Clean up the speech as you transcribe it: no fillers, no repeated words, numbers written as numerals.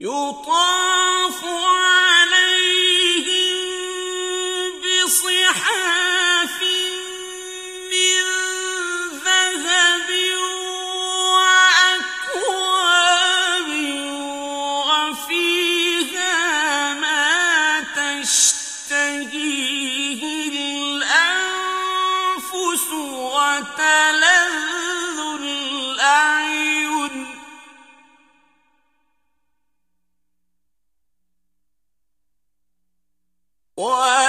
يطاف عليهم بصحاف من ذهب وأكواب وفيها ما تشتهيه الأنفس وتلذ الأعين وَأَنْ